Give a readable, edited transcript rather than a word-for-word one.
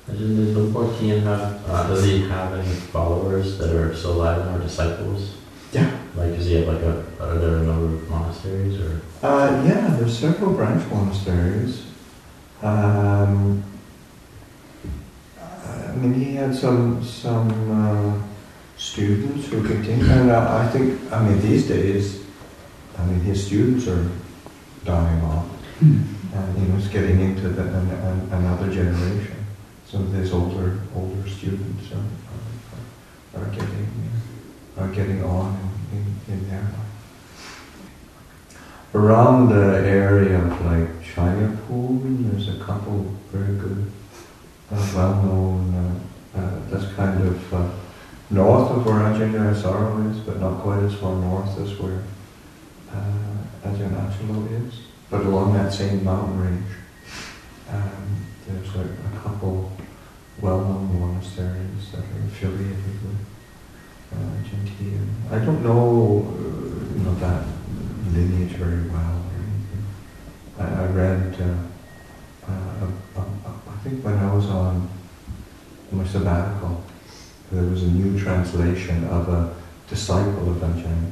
Does Lumpur Tian have, does he have any followers that are still alive now, or disciples? Yeah. Like, does he have are there a number of monasteries, or? Yeah, there's several branch monasteries. I mean, he had some students who continued, and I think, I mean, these days, I mean, his students are dying off, and he's getting into another generation. Some of his older students are getting on in their life. Around the area of like Chayapur, there's a couple very good, well-known. That's kind of north of where Ajahn Asaro is, but not quite as far north as where Ajahn Achalo is. But along that same mountain range, there's a couple well-known monasteries that are affiliated with Ajahn Tian. I don't know, that lineage very well or anything. I read, I think when I was on my sabbatical, there was a new translation of a disciple of Ajahn